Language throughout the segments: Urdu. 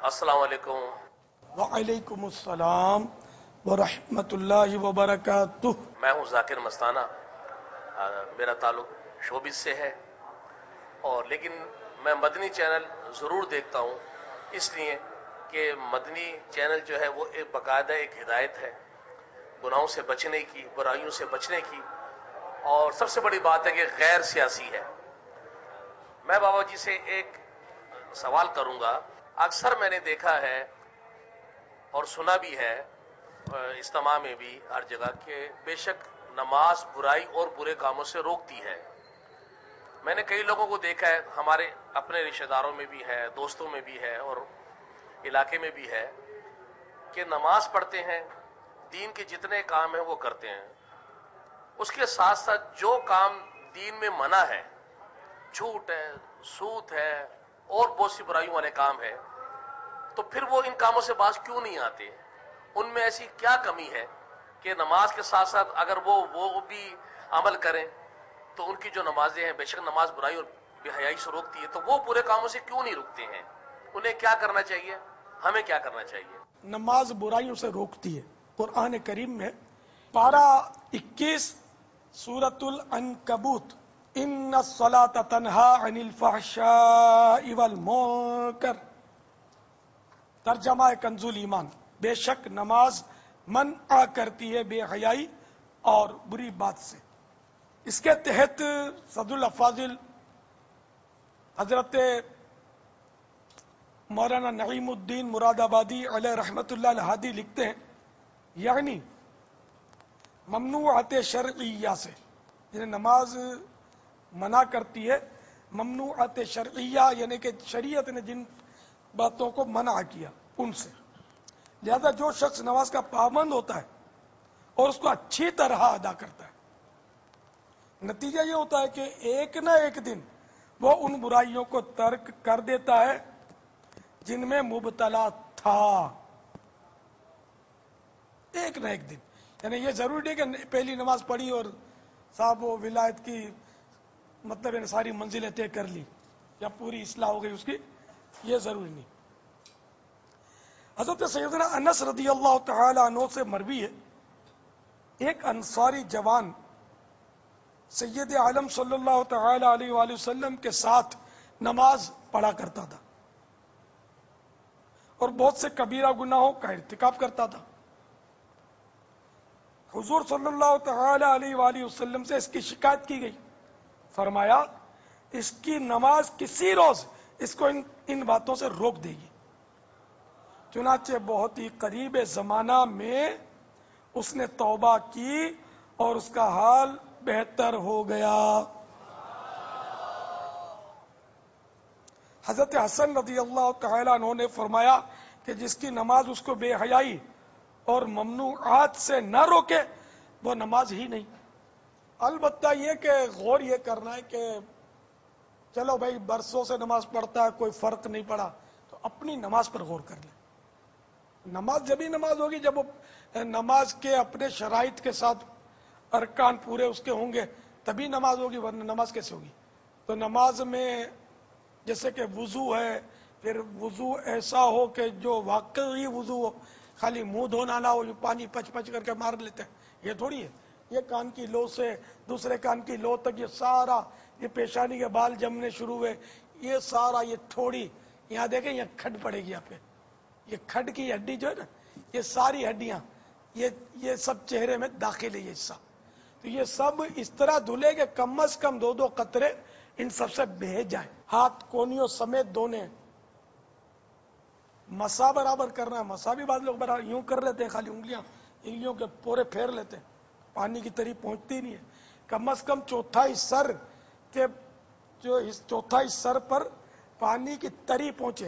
السلام علیکم۔ وعلیکم السلام ورحمۃ اللہ وبرکاتہ۔ میں ہوں ذاکر مستانہ، میرا تعلق شوبز سے ہے، اور لیکن میں مدنی چینل ضرور دیکھتا ہوں، اس لیے کہ مدنی چینل جو ہے وہ ایک باقاعدہ ایک ہدایت ہے گناہوں سے بچنے کی، برائیوں سے بچنے کی، اور سب سے بڑی بات ہے کہ غیر سیاسی ہے۔ میں بابا جی سے ایک سوال کروں گا۔ اکثر میں نے دیکھا ہے اور سنا بھی ہے اجتماع میں بھی ہر جگہ کہ بے شک نماز برائی اور برے کاموں سے روکتی ہے۔ میں نے کئی لوگوں کو دیکھا ہے، ہمارے اپنے رشتہ داروں میں بھی ہے، دوستوں میں بھی ہے، اور علاقے میں بھی ہے، کہ نماز پڑھتے ہیں، دین کے جتنے کام ہیں وہ کرتے ہیں، اس کے ساتھ ساتھ جو کام دین میں منع ہے، جھوٹ ہے، سود ہے، اور بہت سی برائیوں والے کام ہے، تو پھر وہ ان کاموں سے باز کیوں نہیں آتے؟ ان میں ایسی کیا کمی ہے کہ نماز کے ساتھ ساتھ اگر وہ بھی عمل کریں تو ان کی جو نمازیں ہیں، بے شک نماز برائی اور بے حیائی سے روکتی ہے، تو وہ برے کاموں سے کیوں نہیں رکتے ہیں؟ انہیں کیا کرنا چاہیے؟ ہمیں کیا کرنا چاہیے؟ نماز برائیوں سے روکتی ہے۔ قرآن کریم میں پارہ 21 سورۃ العنکبوت، ان الصلاۃ تنہا عن الفحشاء والمنکر، ترجمہ کنز ایمان، بے شک نماز منع کرتی ہے بے حیائی اور بری بات سے۔ اس کے تحت صدر الافاضل حضرت مولانا نعیم الدین مراد آبادی علیہ رحمت اللہ الہادی لکھتے ہیں، یعنی ممنوعات شرعیہ سے، یعنی نماز منع کرتی ہے ممنوعات شرعیہ، یعنی کہ شریعت نے جن باتوں کو منع کیا ان سے۔ لہذا جو شخص نماز کا پابند ہوتا ہے اور اس کو اچھی طرح ادا کرتا ہے، نتیجہ یہ ہوتا ہے کہ ایک نہ ایک دن وہ ان برائیوں کو ترک کر دیتا ہے جن میں مبتلا تھا۔ ایک نہ ایک دن، یعنی یہ ضروری نہیں کہ پہلی نماز پڑھی اور صاحب وہ ولایت کی مطلب یعنی ساری منزلیں طے کر لی یا پوری اصلاح ہو گئی اس کی، یہ ضروری نہیں۔ حضرت سیدنا انس رضی اللہ تعالی عنہ سے مروی ہے، ایک انصاری جوان سید عالم صلی اللہ تعالی علیہ وآلہ وسلم کے ساتھ نماز پڑھا کرتا تھا اور بہت سے کبیرہ گناہوں کا ارتکاب کرتا تھا۔ حضور صلی اللہ تعالی علیہ وآلہ وسلم سے اس کی شکایت کی گئی، فرمایا اس کی نماز کسی روز اس کو ان باتوں سے روک دے گی۔ چنانچہ بہت ہی قریب زمانہ میں اس نے توبہ کی اور اس کا حال بہتر ہو گیا۔ حضرت حسن رضی اللہ تعالی عنہ نے فرمایا کہ جس کی نماز اس کو بے حیائی اور ممنوعات سے نہ روکے وہ نماز ہی نہیں۔ البتہ یہ کہ غور یہ کرنا ہے کہ چلو بھائی برسوں سے نماز پڑھتا ہے، کوئی فرق نہیں پڑا، تو اپنی نماز پر غور کر لیں۔ نماز جبھی نماز ہوگی جب وہ نماز کے اپنے شرائط کے ساتھ ارکان پورے اس کے ہوں گے، تبھی نماز ہوگی، ورنہ نماز کیسے ہوگی؟ تو نماز میں جیسے کہ وضو ہے، پھر وضو ایسا ہو کہ جو واقعی وضو ہو، خالی منہ دھونا نہ ہو، جو پانی پچ پچ کر کے مار لیتے ہیں، یہ تھوڑی ہے۔ یہ کان کی لو سے دوسرے کان کی لو تک یہ سارا، یہ پیشانی کے بال جمنے شروع ہوئے، یہ سارا، یہ تھوڑی یہاں دیکھیں یہ کھڈ پڑے گی یہاں پہ، یہ کھڈ کی ہڈی جو ہے نا، یہ ساری ہڈیاں یہ سب چہرے میں داخل ہے، یہ حصہ، تو یہ سب اس طرح دھلے کہ کم از کم 2 قطرے ان سب سے بہہ جائے۔ ہاتھ کونیوں سمیت دھونے، مسا برابر کرنا ہے، مسا بھی بعض لوگ برابر یوں کر لیتے ہیں، خالی انگلیوں کے پورے پھیر لیتے ہیں، پانی کی تری پہنچتی نہیں ہے۔ کم از کم چوتھائی سر کے جو چوتھائی سر پر پانی کی تری پہنچے،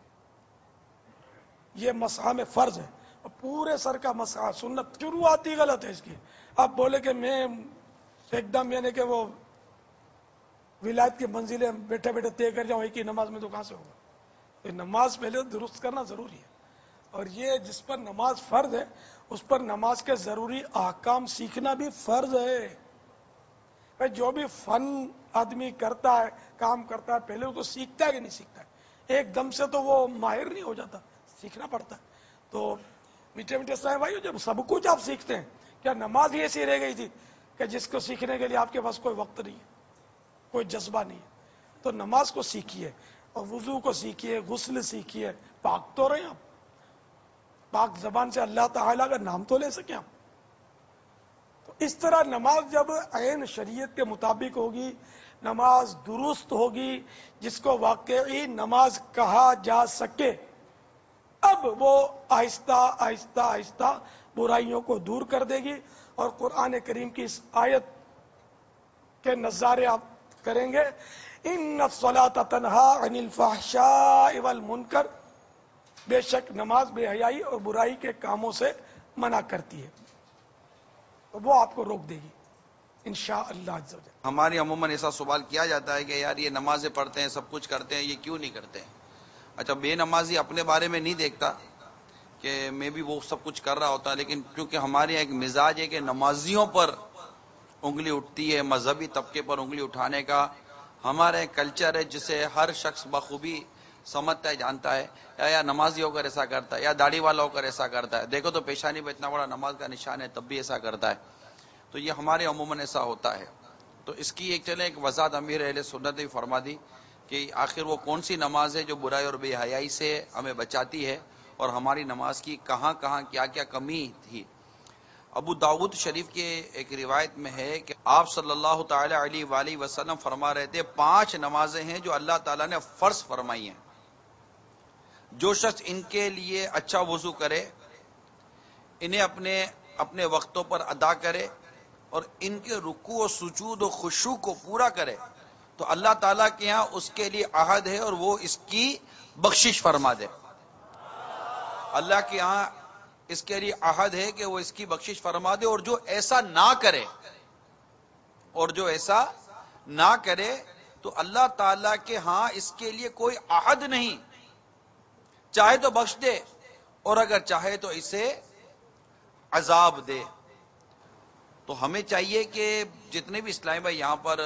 یہ مسح میں فرض ہے۔ اور پورے سر کا مسح سنت، شروعات ہی غلط ہے اس کی۔ آپ بولے کہ میں ایک دم یعنی کہ وہ ولایت کی منزلیں بیٹھے بیٹھے طے کر جاؤں ایک ہی نماز میں، تو کہاں سے ہوگا؟ تو نماز پہلے درست کرنا ضروری ہے، اور یہ جس پر نماز فرض ہے اس پر نماز کے ضروری احکام سیکھنا بھی فرض ہے۔ جو بھی فن آدمی کرتا ہے، کام کرتا ہے، پہلے اس کو سیکھتا ہے کہ نہیں سیکھتا ہے؟ ایک دم سے تو وہ ماہر نہیں ہو جاتا، سیکھنا پڑتا ہے. تو میٹھے میٹھے اسلام بھائیو، جب سب کچھ آپ سیکھتے ہیں، کیا نماز ہی ایسی رہ گئی تھی کہ جس کو سیکھنے کے لیے آپ کے پاس کوئی وقت نہیں ہے، کوئی جذبہ نہیں ہے؟ تو نماز کو سیکھیے، اور وضو کو سیکھیے، غسل سیکھیے. پاک تو رہے آپ، پاک زبان سے اللہ تعالیٰ کا نام تو لے سکیں آپ. تو اس طرح نماز جب عین شریعت کے مطابق ہوگی، نماز درست ہوگی، جس کو واقعی نماز کہا جا سکے، اب وہ آہستہ آہستہ آہستہ برائیوں کو دور کر دے گی. اور قرآن کریم کی اس آیت کے نظارے آپ کریں گے، ان الصلاۃ تنہا عن الفحشاء والمنکر، بے شک نماز بے حیائی اور برائی کے کاموں سے منع کرتی ہے، تو وہ آپ کو روک دے گی انشاءاللہ عز و جل. ہماری عموماً ایسا سوال کیا جاتا ہے کہ یار یہ نمازیں پڑھتے ہیں، سب کچھ کرتے ہیں، یہ کیوں نہیں کرتے ہیں؟ اچھا، بے نمازی اپنے بارے میں نہیں دیکھتا کہ میں بھی وہ سب کچھ کر رہا ہوتا، لیکن کیونکہ ہمارے ایک مزاج ہے کہ نمازیوں پر انگلی اٹھتی ہے، مذہبی طبقے پر انگلی اٹھانے کا ہمارا ایک کلچر ہے، جسے ہر شخص بخوبی سمجھتا ہے، جانتا ہے. یا نمازی ہو کر ایسا کرتا ہے، یا داڑھی والا ہو کر ایسا کرتا ہے، دیکھو تو پیشانی پہ اتنا بڑا نماز کا نشان ہے تب بھی ایسا کرتا ہے. تو یہ ہمارے عموماً ایسا ہوتا ہے. تو اس کی ایک وضاحت امیر اہل سنت نے فرما دی کہ آخر وہ کون سی نماز ہے جو برائی اور بے حیائی سے ہمیں بچاتی ہے، اور ہماری نماز کی کہاں کہاں کیا کیا کمی تھی. ابو داؤد شریف کے ایک روایت میں ہے کہ آپ صلی اللہ تعالی علیہ وآلہ وسلم فرما رہے تھے 5 نمازیں ہیں جو اللہ تعالیٰ نے فرض فرمائی ہیں، جو شخص ان کے لیے اچھا وضو کرے، انہیں اپنے وقتوں پر ادا کرے، اور ان کے رکوع و سجود و خشوع کو پورا کرے، تو اللہ تعالیٰ کے ہاں اس کے لیے عہد ہے اور وہ اس کی بخشش فرما دے. اللہ کے ہاں اس کے لیے عہد ہے کہ وہ اس کی بخشش فرما دے، اور جو ایسا نہ کرے تو اللہ تعالیٰ کے ہاں اس کے لیے کوئی عہد نہیں، چاہے تو بخش دے اور اگر چاہے تو اسے عذاب دے. تو ہمیں چاہیے کہ جتنے بھی اسلامی بھائی یہاں پر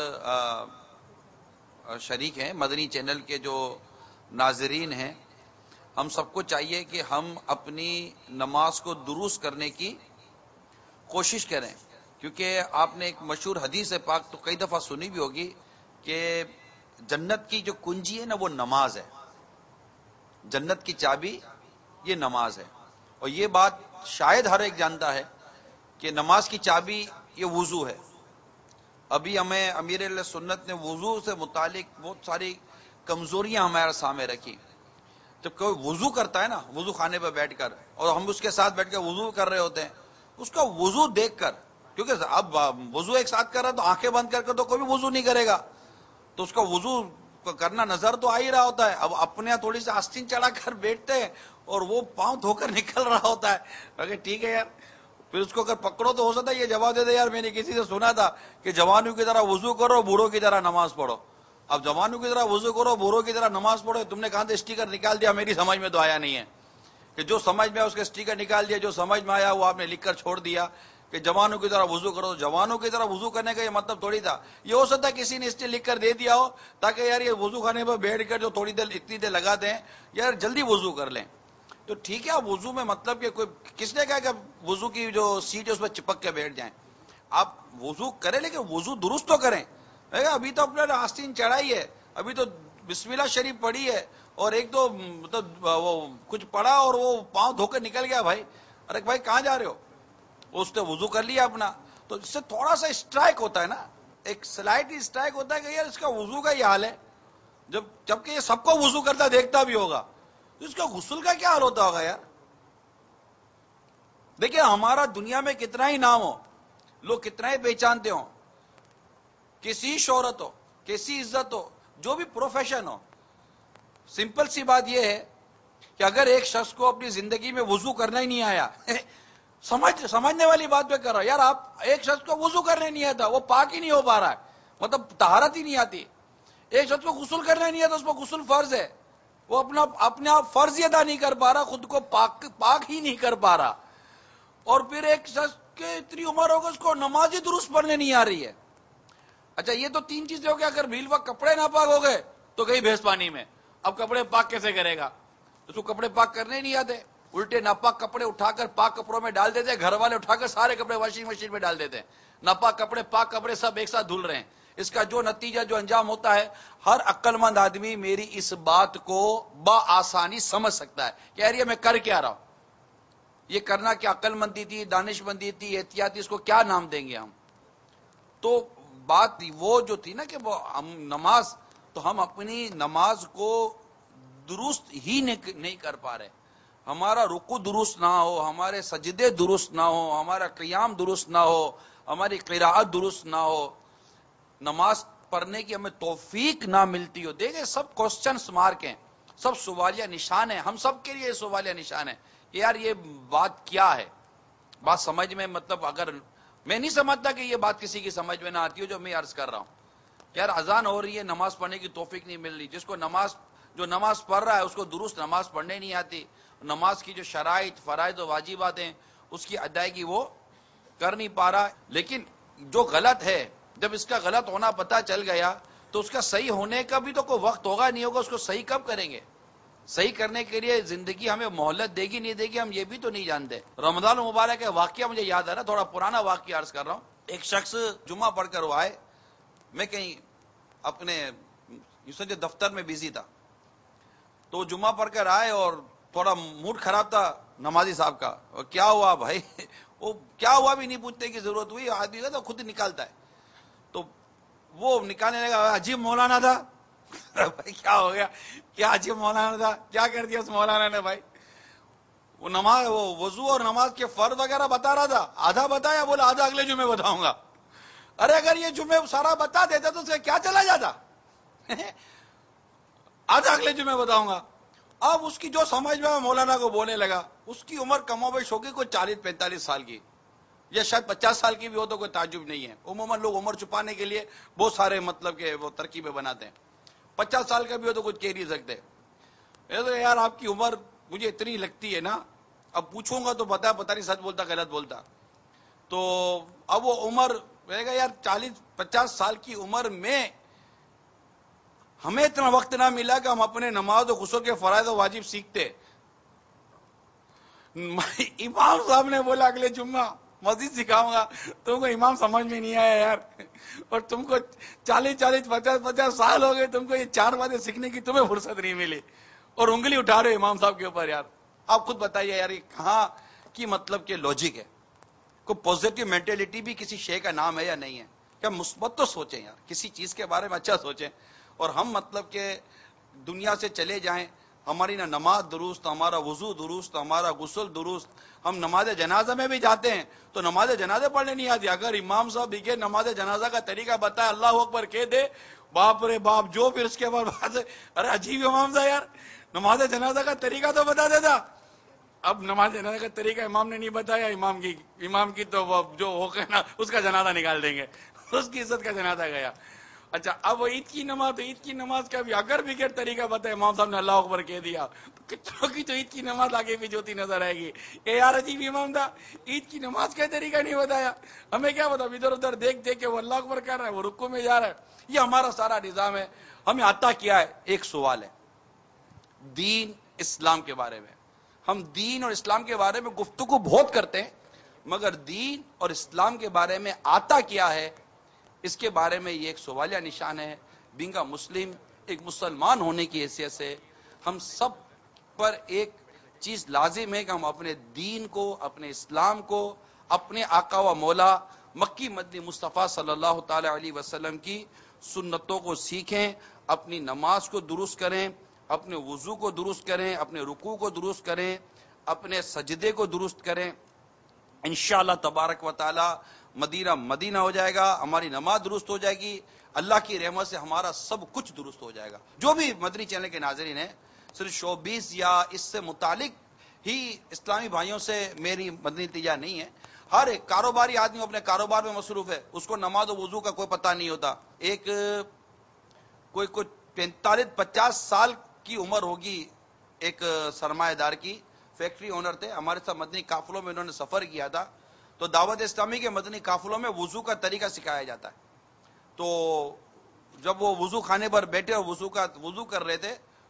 شریک ہیں، مدنی چینل کے جو ناظرین ہیں، ہم سب کو چاہیے کہ ہم اپنی نماز کو درست کرنے کی کوشش کریں. کیونکہ آپ نے ایک مشہور حدیث پاک تو کئی دفعہ سنی بھی ہوگی کہ جنت کی جو کنجی ہے نا وہ نماز ہے، جنت کی چابی یہ نماز ہے. اور یہ بات شاید ہر ایک جانتا ہے کہ نماز کی چابی یہ وضو ہے. ابھی ہمیں امیر علیہ سنت نے وضو سے متعلق بہت ساری کمزوریاں ہمارے سامنے رکھی. جب کوئی وضو کرتا ہے نا، وضو خانے پہ بیٹھ کر، اور ہم اس کے ساتھ بیٹھ کر وضو کر رہے ہوتے ہیں، اس کا وضو دیکھ کر، کیونکہ اب وضو ایک ساتھ کر رہا ہے تو آنکھیں بند کر کے تو کوئی بھی وضو نہیں کرے گا، تو اس کا وضو کرنا نظر تو آ ہی رہا ہوتا ہے. اب اپنے تھوڑی سی آستین چڑھا کر بیٹھتے ہیں اور وہ پاؤں دھو کر نکل رہا ہوتا ہے. اگر ٹھیک ہے یار، پھر اس کو اگر پکڑو تو ہو سکتا ہے یہ جواب دے دے یار میں نے کسی سے سنا تھا کہ جوانوں کی طرح وضو کرو، بوڑھوں کی طرح نماز پڑھو. اب جوانوں کی طرح وضو کرو، بوڑھوں کی طرح نماز پڑھو، تم نے کہاں سے اسٹیکر نکال دیا؟ میری سمجھ میں تو آیا نہیں ہے کہ جو سمجھ میں آیا اس کے اسٹیکر نکال دیا، جو سمجھ میں آیا وہ آپ نے لکھ کر چھوڑ دیا کہ جوانوں کی طرح وضو کرو. جوانوں کی طرح وضو کرنے کا یہ مطلب تھوڑی تھا. یہ ہو سکتا ہے کسی نے اس لیے لکھ کر دے دیا ہو تاکہ یار یہ وضو خانے پر بیٹھ کر جو تھوڑی دیر اتنی دیر لگاتے ہیں یار جلدی وضو کر لیں. تو ٹھیک ہے، وضو میں مطلب کہ کوئی کس نے کہا کہ وضو کی جو سیٹ ہے اس پر چپک کے بیٹھ جائیں. آپ وضو کریں لیکن وضو درست تو کریں. ابھی تو اپنے آستین چڑھائی ہے، ابھی تو بسم اللہ شریف پڑھی ہے، اور ایک دو مطلب وہ کچھ پڑھا اور وہ پاؤں دھو کر نکل گیا. بھائی ارے بھائی کہاں جا رہے ہو؟ اس نے وضو کر لیا اپنا. تو اس سے تھوڑا سا اسٹرائک ہوتا ہے نا، ایک سلائٹ اسٹرائک ہوتا ہے کہ یار اس کا وضو کا یہ حال ہے، جبکہ یہ سب کو وضو کرتا دیکھتا بھی ہوگا، تو اس کا غسل کا کیا حال ہوتا ہوگا یار. دیکھیں ہمارا دنیا میں کتنا ہی نام ہو، لوگ کتنا ہی پہچانتے ہوں، کسی شہرت ہو، کسی عزت ہو، جو بھی پروفیشن ہو، سمپل سی بات یہ ہے کہ اگر ایک شخص کو اپنی زندگی میں وضو کرنا ہی نہیں آیا، سمجھنے والی بات پہ کر رہا یار، آپ ایک شخص کو وضو کرنے نہیں آتا، وہ پاک ہی نہیں ہو پا رہا ہے، مطلب طہارت ہی نہیں آتی. ایک شخص کو غسل کرنا نہیں آتا، اس پر غسل فرض ہے، وہ اپنے آپ فرض ہی ادا نہیں کر پا رہا، خود کو پاک ہی نہیں کر پا رہا. اور پھر ایک شخص کے اتنی عمر ہوگا اس کو نماز ہی درست پڑھنے نہیں آ رہی ہے. اچھا یہ تو 3 چیزیں ہو گیا. اگر بھیل وقت کپڑے ناپاک ہو گئے تو گئی بھیس پانی میں، اب کپڑے پاک کیسے کرے گا؟ اس کو کپڑے پاک کرنے نہیں آتے، الٹے ناپاک کپڑے اٹھا کر پاک کپڑوں میں ڈال دیتے، گھر والے اٹھا کر سارے کپڑے واشنگ مشین میں ڈال دیتے ہیں، ناپاک کپڑے پاک کپڑے سب ایک ساتھ دھل رہے ہیں۔ اس کا جو نتیجہ جو انجام ہوتا ہے، ہر عقل مند آدمی میری اس بات کو بآسانی سمجھ سکتا ہے کہ یار یہ میں کر کیا رہا ہوں، یہ کرنا کیا عقل مندی تھی، دانش مندی تھی، احتیاطی، اس کو کیا نام دیں گے ہم؟ تو بات وہ جو تھی نا کہ وہ ہم نماز، تو ہم اپنی نماز کو درست ہی نہیں کر پا رہے، ہمارا رکوع درست نہ ہو، ہمارے سجدے درست نہ ہو، ہمارا قیام درست نہ ہو، ہماری قراءت درست نہ ہو، نماز پڑھنے کی ہمیں توفیق نہ ملتی ہو۔ دیکھیں سب کوسچنس مارک ہیں، سب سوالیہ نشان ہیں، ہم سب کے لیے سوالیہ نشان ہے کہ یار یہ بات کیا ہے، بات سمجھ میں، مطلب اگر میں نہیں سمجھتا کہ یہ بات کسی کی سمجھ میں نہ آتی ہو جو میں عرض کر رہا ہوں، یار اذان ہو رہی ہے، نماز پڑھنے کی توفیق نہیں مل رہی، جس کو جو نماز پڑھ رہا ہے اس کو درست نماز پڑھنے نہیں آتی، نماز کی جو شرائط، فرائض و واجبات ہیں اس کی ادائیگی وہ کر نہیں پا رہا۔ لیکن جو غلط ہے، جب اس کا غلط ہونا پتہ چل گیا تو اس کا صحیح ہونے کا بھی تو کوئی وقت ہوگا نہیں ہوگا، اس کو صحیح کب کریں گے؟ صحیح کرنے کے لیے زندگی ہمیں مہلت دے گی نہیں دے گی ہم یہ بھی تو نہیں جانتے۔ رمضان المبارک کا واقعہ مجھے یاد آ رہا، تھوڑا پرانا واقعہ عرض کر رہا ہوں۔ ایک شخص جمعہ پڑھ کر وہ آئے، میں کہیں اپنے دفتر میں بزی تھا، تو جمعہ پڑھ کر آئے اور تھوڑا موڈ خراب تھا نمازی صاحب کا، اور کیا ہوا بھائی؟ وہ کیا ہوا بھی نہیں پوچھنے کی ضرورت ہوئی، آدمی کا تو خود ہی نکالتا ہے، تو وہ نکالنے لگا، عجیب مولانا تھا۔ بھائی کیا ہو گیا؟ کیا عجیب مولانا تھا؟ کیا کر دیا اس مولانا نے بھائی؟ وہ نماز، وہ وضو اور نماز کے فرض وغیرہ بتا رہا تھا، آدھا بتایا، بولا آدھا اگلے جمعے بتاؤں گا۔ ارے اگر یہ جمعے سارا بتا دیتا تو اس کا کیا چلا جاتا؟ آدھا اگلے جمعے بتاؤں گا۔ اب اس کی جو سمجھ میں مولانا کو بولنے لگا، اس کی عمر کم و بیش ہوگی کوئی 40-45 سال کی، یا شاید 50 سال کی بھی ہو تو کوئی تعجب نہیں ہے، عموماً لوگ عمر چھپانے کے لیے بہت سارے مطلب کہ وہ ترکیبیں بناتے ہیں، 50 سال کا بھی ہو تو کچھ کہہ نہیں سکتے۔ یار آپ کی عمر مجھے اتنی لگتی ہے نا، اب پوچھوں گا تو پتا نہیں سچ بولتا غلط بولتا، تو اب وہ عمر رہے گا، یار 40-50 سال کی عمر میں ہمیں اتنا وقت نہ ملا کہ ہم اپنے نماز و غسل کے فرائض و واجب سیکھتے۔ امام صاحب نے بولا اگلے جمعہ مسجد سکھاؤں گا، تم کو امام سمجھ میں نہیں آیا یار، اور تم کو 40-50 سال ہو گئے، تم کو یہ 4 باتیں سیکھنے کی تمہیں فرصت نہیں ملی، اور انگلی اٹھا رہے امام صاحب کے اوپر۔ یار آپ خود بتائیے یار یہ کہاں کی مطلب کہ لاجک ہے؟ کوئی پوزیٹو مینٹلٹی بھی کسی شے کا نام ہے یا نہیں ہے؟ کیا مثبت تو سوچیں یار، کسی چیز کے بارے میں اچھا سوچیں، اور ہم مطلب کہ دنیا سے چلے جائیں، ہماری نہ نماز درست، ہمارا وضو درست، ہمارا غسل درست، ہم نماز جنازہ میں بھی جاتے ہیں تو نماز جنازہ پڑھنے نہیں آتی، اگر امام صاحب دیکھے نماز جنازہ کا طریقہ بتائے، اللہ اکبر کہہ دے، باپ رے باپ، جو پھر اس کے بعد ارے عجیب امام صاحب یار، نماز جنازہ کا طریقہ تو بتا دیتا۔ اب نماز جنازہ کا طریقہ امام نے نہیں بتایا، امام کی تو جو ہو گئے نا اس کا جنازہ نکال دیں گے، اس کی عزت کا جنازہ گیا۔ اچھا اب وہ عید کی نماز، تو عید کی نماز کا بھی اگر بھی طریقہ بتائے، امام صاحب نے اللہ اکبر کہہ دیا، تو کتنوں کی تو عید کی نماز آگے بھی جوتی نظر آئے گی، اے یار عجیب امام تھا، عید کی نماز کا طریقہ نہیں بتایا، ہمیں کیا بتا، ادھر ادھر دیکھ کے وہ اللہ اکبر کر رہا ہے، وہ رکوع میں جا رہا ہے۔ یہ ہمارا سارا نظام ہے، ہمیں آتا کیا ہے؟ ایک سوال ہے دین اسلام کے بارے میں، ہم دین اور اسلام کے بارے میں گفتگو بہت کرتے ہیں، مگر دین اور اسلام کے بارے میں آتا کیا ہے، اس کے بارے میں یہ ایک سوالیہ نشان ہے۔ بینگ اے مسلم، ایک مسلمان ہونے کی حیثیت سے ہم سب پر ایک چیز لازم ہے کہ ہم اپنے دین کو، اپنے اسلام کو، اپنے آقا و مولا مکی مدنی مصطفیٰ صلی اللہ تعالی علیہ وسلم کی سنتوں کو سیکھیں، اپنی نماز کو درست کریں، اپنے وضو کو درست کریں، اپنے رکوع کو درست کریں، اپنے سجدے کو درست کریں، انشاءاللہ تبارک و تعالی مدینہ ہو جائے گا، ہماری نماز درست ہو جائے گی، اللہ کی رحمت سے ہمارا سب کچھ درست ہو جائے گا۔ جو بھی مدنی چینل کے ناظرین ہیں، صرف شوبیز یا اس سے متعلق ہی اسلامی بھائیوں سے میری مدنی التجا نہیں ہے، ہر ایک کاروباری آدمی اپنے کاروبار میں مصروف ہے، اس کو نماز و وضو کا کوئی پتہ نہیں ہوتا۔ ایک کوئی 45-50 سال کی عمر ہوگی، ایک سرمایہ دار کی، فیکٹری اونر تھے، ہمارے ساتھ مدنی قافلوں میں انہوں نے سفر کیا تھا، تو دعوت اسلامی کے مدنی قافلوں میں وضو کا طریقہ سکھایا جاتا ہے۔ تو جب وہ وضو خانے پر بیٹھے اور وضو کر رہے تھے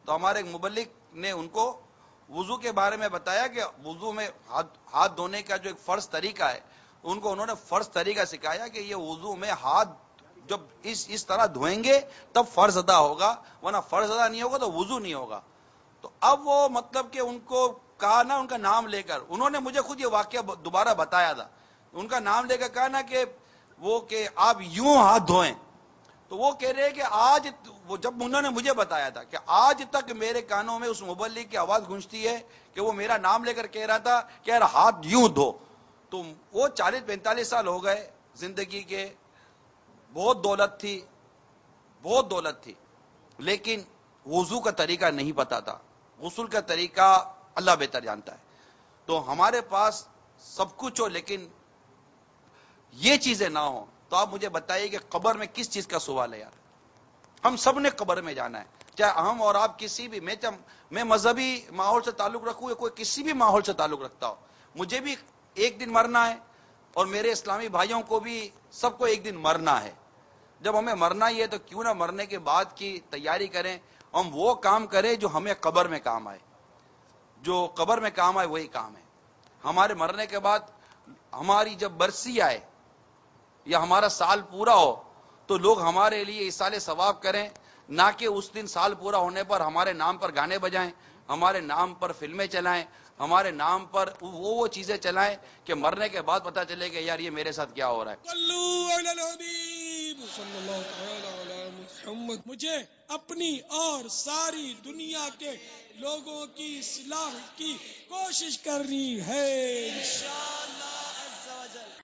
تو ہمارے ایک مبلغ نے ان کو وضو کے بارے میں بتایا کہ وضو میں ہاتھ دھونے کا جو ایک فرض طریقہ ہے، ان کو انہوں نے فرض طریقہ سکھایا کہ یہ وضو میں ہاتھ جب اس طرح دھوئیں گے تب فرض ادا ہوگا، ورنہ فرض ادا نہیں ہوگا تو وضو نہیں ہوگا۔ تو اب وہ مطلب کہ ان کو کہا نا، ان کا نام لے کر، انہوں نے مجھے خود یہ واقعہ دوبارہ بتایا تھا، ان کا نام لے کر کہا نا کہ وہ کہ آپ یوں ہاتھ دھوئیں، تو وہ کہہ رہے کہ آج وہ جب انہوں نے مجھے بتایا تھا کہ آج تک میرے کانوں میں اس مبلغ کی آواز گونجتی ہے کہ وہ میرا نام لے کر کہہ رہا تھا کہ یار ہاتھ یوں دھو۔ تو وہ 40-45 سال ہو گئے زندگی کے، بہت دولت تھی، لیکن وضو کا طریقہ نہیں پتا تھا، غسل کا طریقہ اللہ بہتر جانتا ہے۔ تو ہمارے پاس سب کچھ ہو لیکن یہ چیزیں نہ ہوں تو آپ مجھے بتائیے کہ قبر میں کس چیز کا سوال ہے یار؟ ہم سب نے قبر میں جانا ہے، چاہے ہم اور آپ کسی بھی، میں مذہبی ماحول سے تعلق رکھوں یا کوئی کسی بھی ماحول سے تعلق رکھتا ہو، مجھے بھی ایک دن مرنا ہے اور میرے اسلامی بھائیوں کو بھی، سب کو ایک دن مرنا ہے۔ جب ہمیں مرنا ہی ہے تو کیوں نہ مرنے کے بعد کی تیاری کریں، ہم وہ کام کریں جو ہمیں قبر میں کام آئے، جو قبر میں کام آئے وہی کام ہے۔ ہمارے مرنے کے بعد ہماری جب برسی آئے یا ہمارا سال پورا ہو تو لوگ ہمارے لیے ایصال ثواب کریں، نہ کہ اس دن سال پورا ہونے پر ہمارے نام پر گانے بجائیں، ہمارے نام پر فلمیں چلائیں، ہمارے نام پر وہ چیزیں چلائیں کہ مرنے کے بعد پتہ چلے کہ یار یہ میرے ساتھ کیا ہو رہا ہے۔ صلو علی الحبیب صلی اللہ تعالی علی محمد۔ مجھے اپنی اور ساری دنیا کے لوگوں کی اصلاح کی کوشش کرنی ہے انشاءاللہ۔